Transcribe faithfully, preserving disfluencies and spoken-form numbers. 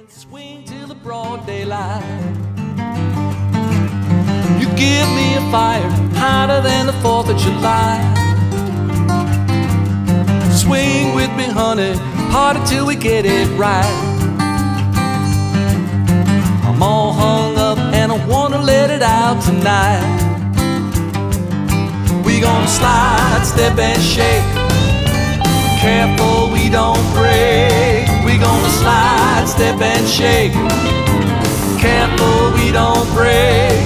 and swing till the broad daylight. You give me a fire hotter than the fourth of July. Swing with me, honey, party till we get it right. I'm all hung up and I wanna let it out tonight. We gonna slide, step and shake. Careful we don't break. We gonna slide, step and shake. Careful we don't break.